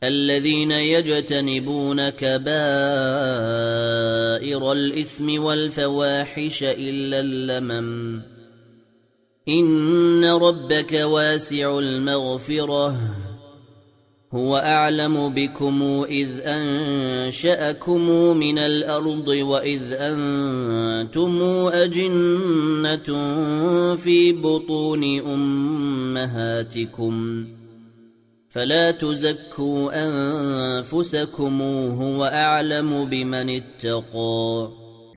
الذين يجتنبون كبائر الإثم والفواحش إلا اللمم إن ربك واسع المغفرة هو أعلم بكم إذ أنشأكم من الأرض وإذ أنتم أجنة في بطون أمهاتكم فلا تزكوا أنفسكم هو أعلم بمن اتقى